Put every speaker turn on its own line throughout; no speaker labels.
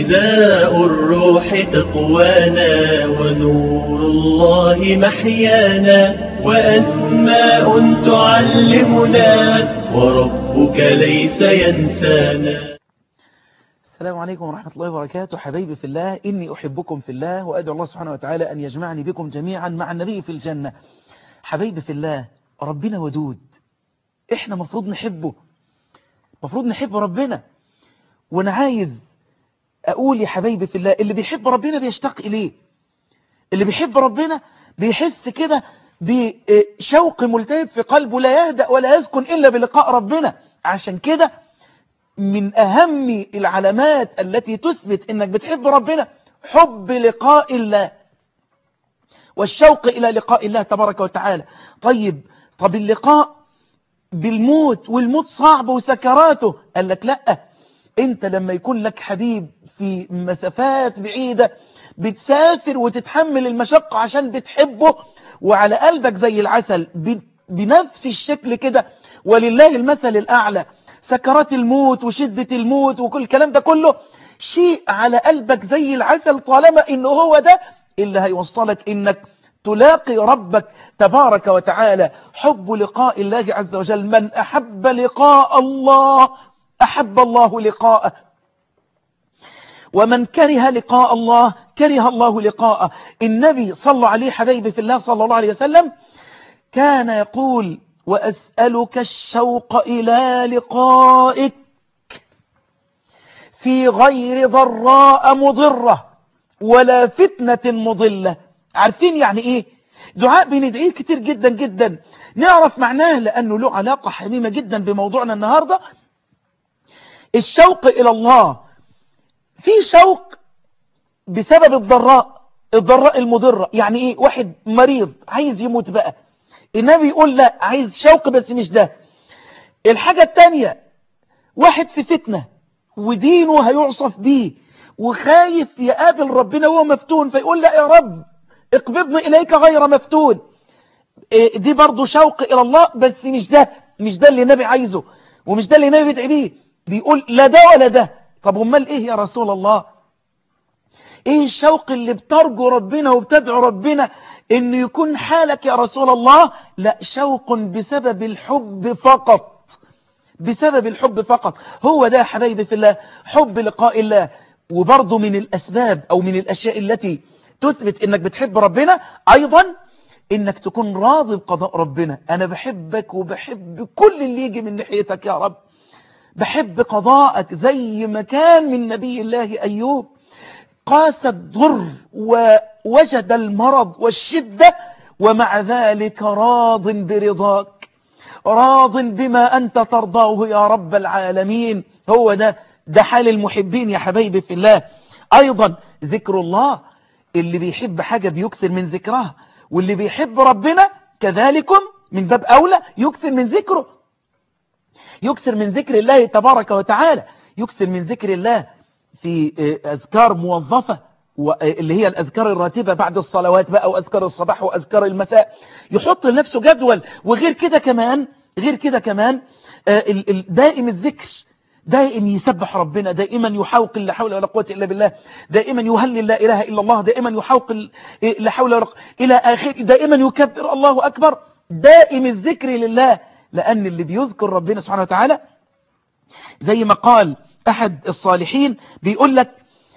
غذاء الروح تقوانا ونور الله محيانا وأسماء تعلمنا وربك ليس ينسانا.
السلام عليكم ورحمة الله وبركاته. حبايبي في الله، إني أحبكم في الله وأدعو الله سبحانه وتعالى أن يجمعني بكم جميعا مع النبي في الجنة. حبايبي في الله، ربنا ودود، إحنا مفروض نحبه، مفروض نحب ربنا. وأنا عايز أقول يا حبايبي في الله، اللي بيحب ربنا بيشتاق إليه، اللي بيحب ربنا بيحس كده بشوق ملتهب في قلبه لا يهدأ ولا يسكن إلا بلقاء ربنا. عشان كده من أهم العلامات التي تثبت إنك بتحب ربنا حب لقاء الله والشوق إلى لقاء الله تبارك وتعالى. طب اللقاء بالموت، والموت صعب وسكراته، قال لك لأ، انت لما يكون لك حبيب في مسافات بعيدة بتسافر وتتحمل المشقة عشان بتحبه وعلى قلبك زي العسل، بنفس الشكل كده ولله المثل الأعلى. سكرات الموت وشدة الموت وكل الكلام ده كله شيء على قلبك زي العسل، طالما انه هو ده اللي هيوصلك انك تلاقي ربك تبارك وتعالى. حب لقاء الله عز وجل، من أحب لقاء الله أحب الله لقاءه، ومن كره لقاء الله كره الله لقاءه. النبي صلى عليه حبيبي في الله صلى الله عليه وسلم كان يقول: وأسألك الشوق إلى لقائك في غير ضراء مضرة ولا فتنة مضلة. عارفين يعني ايه دعاء بندعيه كتير جدا جدا، نعرف معناه لأنه له علاقة حميمة جدا بموضوعنا النهاردة. الشوق إلى الله، في شوق بسبب الضراء المضرة. يعني ايه؟ واحد مريض عايز يموت بقى، النبي يقول لا، عايز شوق بس مش ده. الحاجة التانية، واحد في فتنة ودينه هيعصف بيه وخايف يقابل ربنا وهو مفتون، فيقول لا يا رب اقبضني إليك غير مفتون. دي برضو شوق إلى الله، بس مش ده اللي النبي عايزه، ومش ده اللي النبي بيدعي بيه. بيقول لا ده ولا ده. طب امال ايه يا رسول الله؟ ايه الشوق اللي بترجو ربنا وبتدعو ربنا انه يكون حالك يا رسول الله؟ لا، شوق بسبب الحب فقط، بسبب الحب فقط. هو ده حبايبي في الله حب لقاء الله. وبرضه من الأسباب أو من الأشياء التي تثبت إنك بتحب ربنا أيضا إنك تكون راضي بقضاء ربنا. أنا بحبك وبحب كل اللي يجي من ناحيتك يا رب، بحب قضاءك زي ما كان من نبي الله أيوب، قاس الضر ووجد المرض والشدة ومع ذلك راض برضاك، راض بما أنت ترضاه يا رب العالمين. هو ده حال المحبين يا حبايبي في الله. أيضا ذكر الله، اللي بيحب حاجة بيكثر من ذكرها، واللي بيحب ربنا كذلكم من باب أولى يكثر من ذكره، يكثر من ذكر الله تبارك وتعالى، يكثر من ذكر الله في أذكار موظفة، اللي هي الأذكار الراتبة بعد الصلوات بقى، وأذكار الصباح وأذكار المساء، يحط لنفسه جدول. وغير كده كمان دائم الذكر، دائما يسبح ربنا، دائما يحوق لا حول ولا قوة إلا بالله، دائما يهلل لا إله إلا الله، دائما يحوق لا حول ولا قوة إلى آخر، دائما يكبر الله أكبر، دائم الذكر لله. لأن اللي بيذكر ربنا سبحانه وتعالى زي ما قال أحد الصالحين، بيقول لك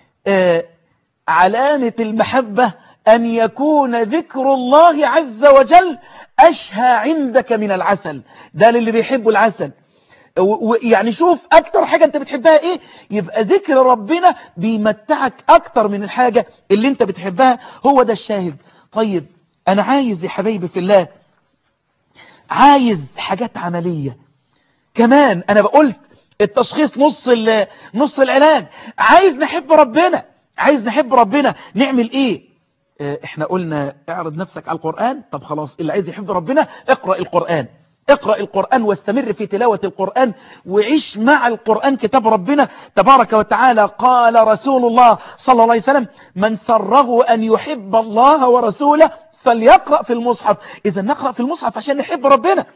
علامة المحبة أن يكون ذكر الله عز وجل أشهى عندك من العسل. ده للي بيحبوا العسل. يعني شوف أكتر حاجة أنت بتحبها إيه، يبقى ذكر ربنا بيمتعك أكتر من الحاجة اللي أنت بتحبها. هو ده الشاهد. طيب أنا عايز يا حبايبي في الله، عايز حاجات عملية كمان. أنا بقولت التشخيص نص العلاج. عايز نحب ربنا، نعمل إيه؟ إحنا قلنا اعرض نفسك على القرآن. طب خلاص، اللي عايز يحب ربنا اقرأ القرآن واستمر في تلاوة القرآن وعيش مع القرآن كتاب ربنا تبارك وتعالى. قال رسول الله صلى الله عليه وسلم: من سره أن يحب الله ورسوله فليقرأ في المصحف. إذا نقرأ في المصحف عشان نحب ربنا.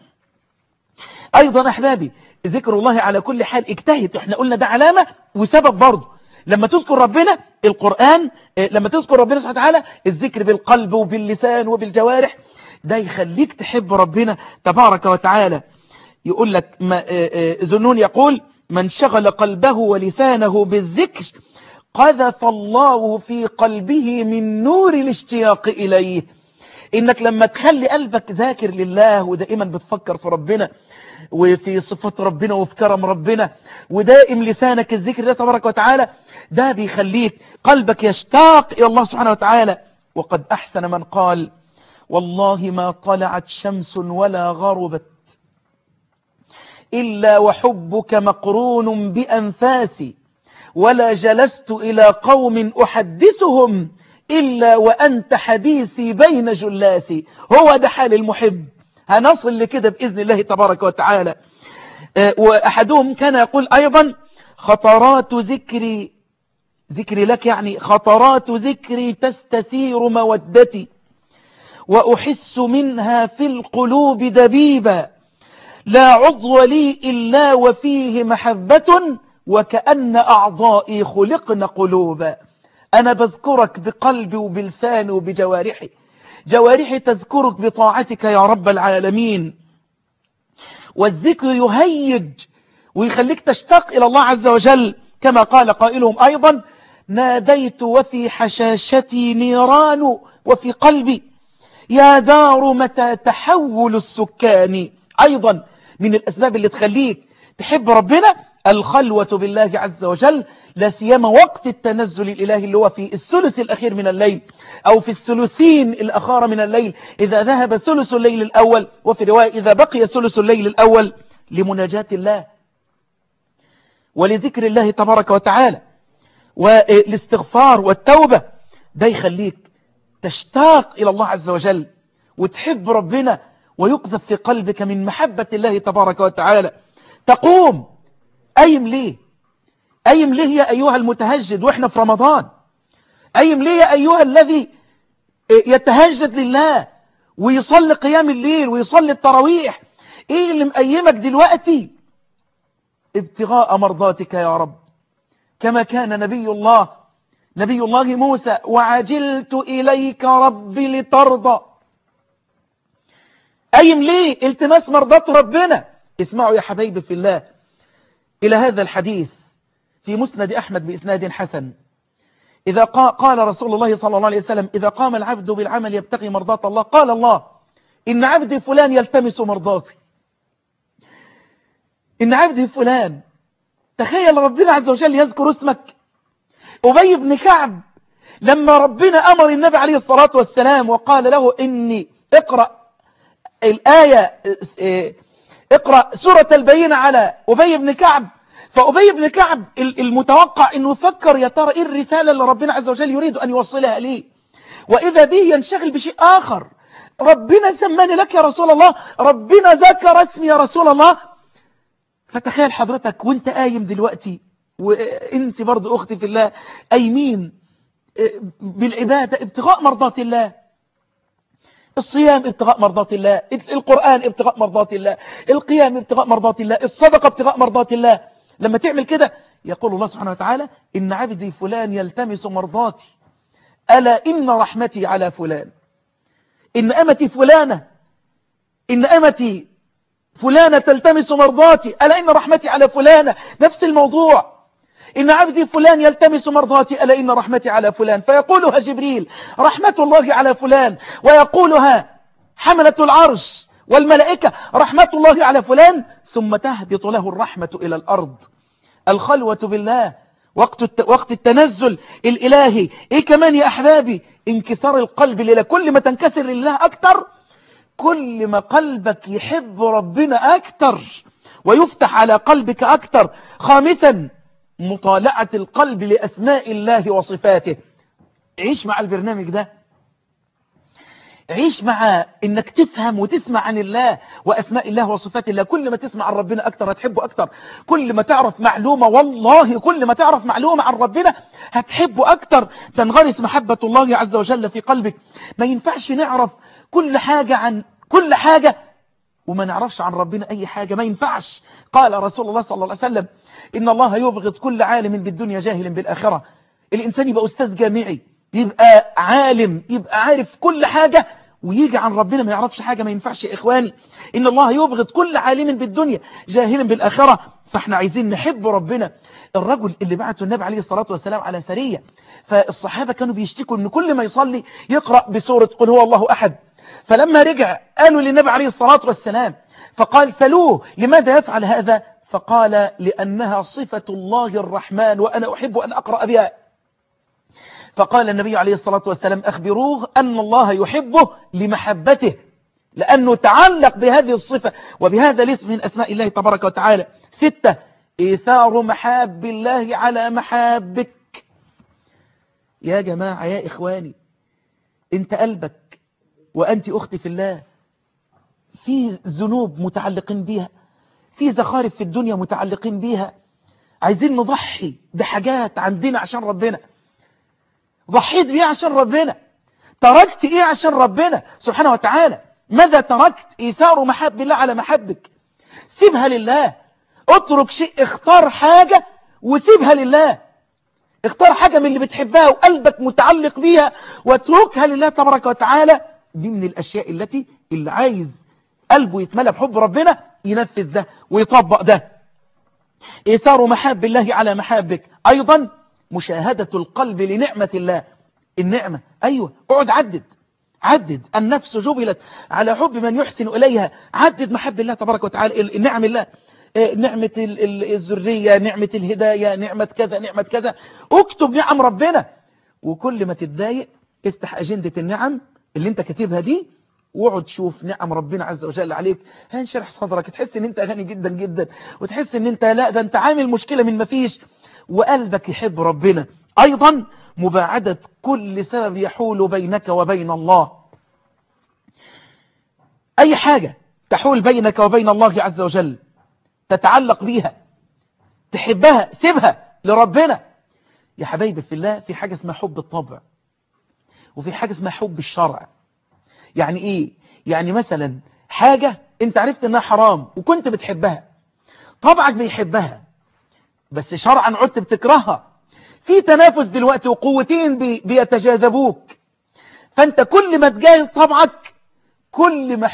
أيضا أحبابي ذكر الله على كل حال، اجتهد. احنا قلنا ده علامة وسبب برضه، لما تذكر ربنا القرآن، لما تذكر ربنا سبحانه وتعالى الذكر بالقلب وباللسان وبالجوارح، ده يخليك تحب ربنا تبارك وتعالى. يقول لك ذنون يقول من شغل قلبه ولسانه بالذكر قذف الله في قلبه من نور الاشتياق إليه. إنك لما تخلي قلبك ذاكر لله ودائما بتفكر في ربنا وفي صفات ربنا وفي كرم ربنا، ودائم لسانك الذكر ده تبارك وتعالى، ده بيخليك قلبك يشتاق إلى الله سبحانه وتعالى. وقد أحسن من قال والله ما طلعت شمس ولا غربت إلا وحبك مقرون بأنفاسي، ولا جلست إلى قوم أحدثهم إلا وأنت حديثي بين جلاسي. هو ده حال المحب، هنصل لكده بإذن الله تبارك وتعالى. وأحدهم كان يقول أيضا خطرات ذكري لك، يعني خطرات ذكري تستثير مودتي وأحس منها في القلوب دبيبا، لا عضو لي إلا وفيه محبة وكأن أعضائي خلقن قلوبا. أنا بذكرك بقلبي وبلساني وبجوارحي، جوارحي تذكرك بطاعتك يا رب العالمين. والذكر يهيج ويخليك تشتاق إلى الله عز وجل، كما قال قائلهم أيضا ناديت وفي حشاشتي نيران وفي قلبي يا دار متى تحول السكان. أيضا من الأسباب اللي تخليك تحب ربنا الخلوة بالله عز وجل، لا سيما وقت التنزل الإلهي اللي هو في الثلث الأخير من الليل أو في الثلثين الأخير من الليل، إذا ذهب ثلث الليل الأول، وفي رواية إذا بقي ثلث الليل الأول، لمناجاة الله ولذكر الله تبارك وتعالى والاستغفار والتوبة. ده يخليك تشتاق إلى الله عز وجل وتحب ربنا ويقذف في قلبك من محبة الله تبارك وتعالى. تقوم أيم ليه؟ أيم ليه يا أيها المتهجد وإحنا في رمضان؟ أيم ليه يا أيها الذي يتهجد لله ويصلي قيام الليل ويصلي التراويح؟ إيه اللي مقيمك دلوقتي؟ ابتغاء مرضاتك يا رب، كما كان نبي الله موسى وعجلت إليك ربي لترضى. أيم ليه؟ التماس مرضات ربنا. اسمعوا يا حبايبي في الله إلى هذا الحديث في مسند أحمد بإسناد حسن. إذا قال رسول الله صلى الله عليه وسلم إذا قام العبد بالعمل يبتغي مرضات الله قال الله إن عبدي فلان يلتمس مرضاتي. إن عبدي فلان، تخيل ربنا عز وجل يذكر اسمك. أبي بن كعب لما ربنا أمر النبي عليه الصلاة والسلام وقال له إني اقرأ الآية، اقرأ سورة البينة على أبي بن كعب، فأبي بن كعب المتوقع أنه يفكر يا ترى إيه الرسالة اللي ربنا عز وجل يريد أن يوصلها ليه، وإذا به ينشغل بشيء آخر. ربنا سماني لك يا رسول الله، ربنا ذكر اسمي يا رسول الله. فتخيل حضرتك وانت قايم دلوقتي، وانت برضو أختي في الله، قايمين بالعبادة ابتغاء مرضات الله، الصيام ابتغاء مرضات الله، القرآن ابتغاء مرضات الله، القيام ابتغاء مرضات الله، الصدقة ابتغاء مرضات الله. لما تعمل كده يقول الله سبحانه وتعالى إن عبدي فلان يلتمس مرضاتي ألا إن رحمتي على فلان. إن أمتي فلانة تلتمس مرضاتي ألا إن رحمتي على فلانة. نفس الموضوع، إن عبدي فلان يلتمس مرضاتي ألا إن رحمتي على فلان، فيقولها جبريل رحمة الله على فلان، ويقولها حملة العرش والملائكة رحمة الله على فلان، ثم تهبط له الرحمة إلى الأرض. الخلوة بالله، وقت التنزل الإلهي. إيه كمان يا أحبابي؟ انكسار القلب لله. كل ما تنكسر لله أكتر كل ما قلبك يحب ربنا أكتر ويفتح على قلبك أكتر. خامسا مطالعة القلب لأسماء الله وصفاته. عيش مع البرنامج ده، عيش مع انك تفهم وتسمع عن الله واسماء الله وصفات الله. كل ما تسمع عن ربنا اكتر هتحبه اكتر. كل ما تعرف معلومة، والله كل ما تعرف معلومة عن ربنا هتحبه اكتر. تنغرس محبة الله عز وجل في قلبك. ما ينفعش نعرف كل حاجة عن كل حاجة وما نعرفش عن ربنا أي حاجة، ما ينفعش. قال رسول الله صلى الله عليه وسلم إن الله يبغض كل عالم بالدنيا جاهل بالآخرة. الإنسان يبقى أستاذ جامعي، يبقى عالم، يبقى عارف كل حاجة، ويجي عن ربنا ما يعرفش حاجة، ما ينفعش يا إخواني. إن الله يبغض كل عالم بالدنيا جاهل بالآخرة. فاحنا عايزين نحب ربنا. الرجل اللي بعته النبي عليه الصلاة والسلام على سرية، فالصحابة كانوا بيشتكوا إن كل ما يصلي يقرأ بسورة قل هو الله أحد. فلما رجع قالوا للنبي عليه الصلاة والسلام، فقال سلوه لماذا يفعل هذا؟ فقال لأنها صفة الله الرحمن وأنا أحب أن أقرأ بها. فقال النبي عليه الصلاة والسلام أخبروه أن الله يحبه لمحبته، لأنه تعلق بهذه الصفة وبهذا الاسم من أسماء الله تبارك وتعالى. 6 إيثار محاب الله على محابك. يا جماعة يا إخواني، أنت قلبك وأنت أختي في الله في ذنوب متعلقين بيها، في زخارف في الدنيا متعلقين بيها، عايزين نضحي بحاجات عندنا عشان ربنا. ضحيت بيه عشان ربنا، تركت ايه عشان ربنا سبحانه وتعالى؟ ماذا تركت؟ إيثار محب الله على محبك. سيبها لله، اترك شيء، اختار حاجة وسيبها لله. اختار حاجة من اللي بتحبها وقلبك متعلق بيها واتركها لله تبارك وتعالى. دي من الأشياء اللي عايز قلبه يتملى بحب ربنا ينفذ ده ويطبق ده. إيثار محب الله على محبك. أيضا مشاهدة القلب لنعمة الله. النعمة، أيوة، اقعد عدد النفس جبلت على حب من يحسن إليها. عدد محب الله تبارك وتعالى، نعم الله، نعمة الذرية، نعمة الهداية، نعمة كذا، نعمة كذا. اكتب نعم ربنا، وكل ما تتضايق افتح أجندة النعم اللي انت كاتبها دي واقعد شوف نعم ربنا عز وجل عليك. هينشرح صدرك، تحس ان انت غني جدا جدا، وتحس ان انت لا ده انت عامل مشكلة من مفيش، وقلبك يحب ربنا. أيضا مباعدة كل سبب يحول بينك وبين الله. أي حاجة تحول بينك وبين الله عز وجل تتعلق بيها تحبها سيبها لربنا. يا حبايبي في الله، في حاجة اسمها حب الطبع وفي حاجة اسمها حب الشرع. يعني ايه؟ يعني مثلا حاجة انت عرفت انها حرام وكنت بتحبها، طبعك بيحبها بس شرعا عدت بتكرهها. في تنافس دلوقتي وقوتين بيتجاذبوك، فانت كل ما تجاهل طبعك كل ما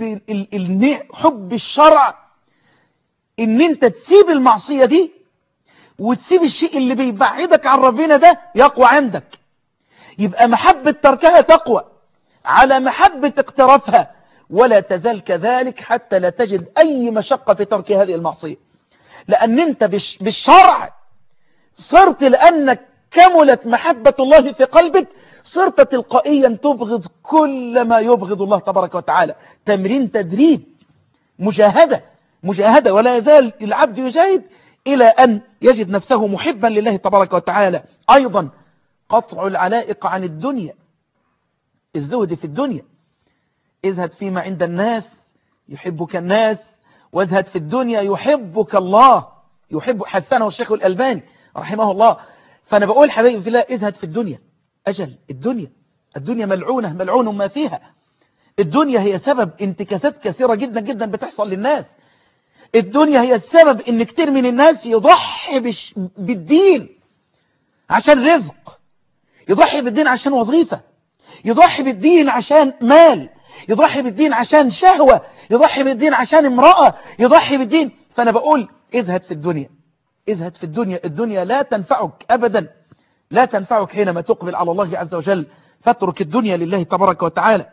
حب الشرع ان انت تسيب المعصية دي وتسيب الشيء اللي بيبعدك عن ربنا ده يقوى عندك. يبقى محبة تركها تقوى على محبة اقترافها، ولا تزال كذلك حتى لا تجد أي مشقة في ترك هذه المعصية، لأن أنت بالشرع صرت، لأنك كملت محبة الله في قلبك، صرت تلقائيا تبغض كل ما يبغض الله تبارك وتعالى. تمرين، تدريب، مجاهدة، ولا يزال العبد يجاهد إلى أن يجد نفسه محبا لله تبارك وتعالى. أيضا قطع العلائق عن الدنيا، الزهد في الدنيا. ازهد فيما عند الناس يحبك الناس، وازهد في الدنيا يحبك الله. حسنه الشيخ الألباني رحمه الله. فأنا بقول حبايبي في الله، ازهد في الدنيا. أجل الدنيا ملعون ما فيها. الدنيا هي سبب انتكاسات كثيرة جدا جدا بتحصل للناس. الدنيا هي السبب ان كتير من الناس يضحي بالدين عشان رزق، يضحي بالدين عشان وظيفة، يضحي بالدين عشان مال، يضحي بالدين عشان شهوة، يضحي بالدين عشان امرأة، يضحي بالدين. فأنا بقول ازهد في الدنيا. الدنيا لا تنفعك أبدا، لا تنفعك حينما تقبل على الله عز وجل. فاترك الدنيا لله تبارك وتعالى.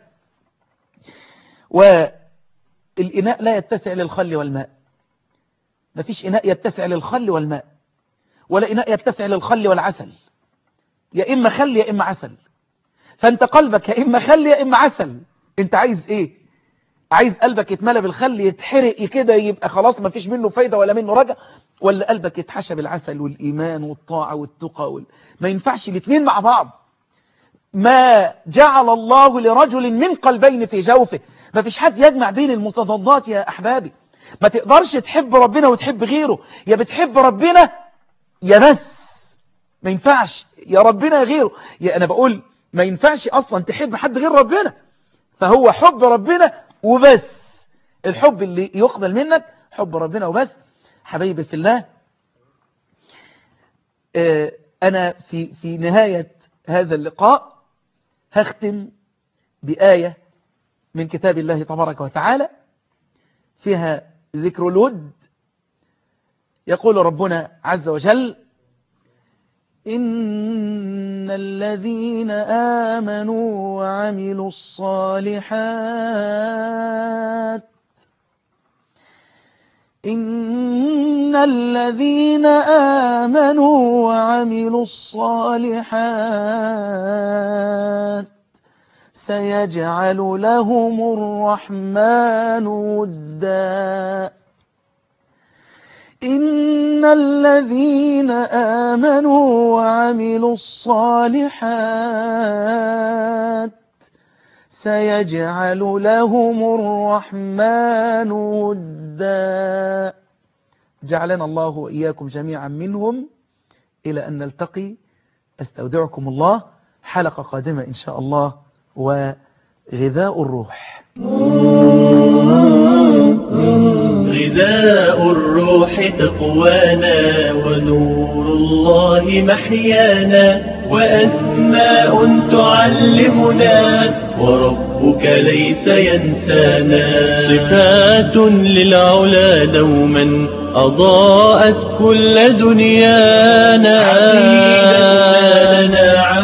والإناء لا يتسع للخل والماء. ما فيش إناء يتسع للخل والماء، ولا إناء يتسع للخل والعسل. يا إما خل يا إما عسل. فأنت قلبك يا إما خل يا إما عسل. أنت عايز إيه؟ عايز قلبك يتملى بالخل يتحرق كده يبقى خلاص ما فيش منه فايدة ولا منه رجع، ولا قلبك يتحشى بالعسل والإيمان والطاعة والتقى ما ينفعش الاثنين مع بعض. ما جعل الله لرجل من قلبين في جوفه. ما فيش حد يجمع بين المتضادات يا أحبابي. ما تقدرش تحب ربنا وتحب غيره، يا بتحب ربنا يا بس. ما ينفعش يا ربنا يا غيره. أنا بقول ما ينفعش أصلا تحب حد غير ربنا، فهو حب ربنا وبس. الحب اللي يقبل منك حب ربنا وبس. حبايبي في الله، أنا في نهاية هذا اللقاء هختم بآية من كتاب الله تبارك وتعالى فيها ذكر الود. يقول ربنا عز وجل: إن الذين آمنوا وعملوا الصالحات إن الذين آمنوا وعملوا الصالحات سيجعل لهم الرحمن ودا. إن الذين آمنوا وعملوا الصالحات سيجعل لهم الرحمن ودا. جعلنا الله وإياكم جميعا منهم. إلى أن نلتقي أستودعكم الله. حلقة قادمة إن شاء الله، وغذاء الروح.
غذاء الروح تقوانا ونور الله محيانا، وأسماء تعلمنا وربك ليس ينسانا. صفات للعلا دوما أضاءت كل دنيانا. عقيدتنا لنا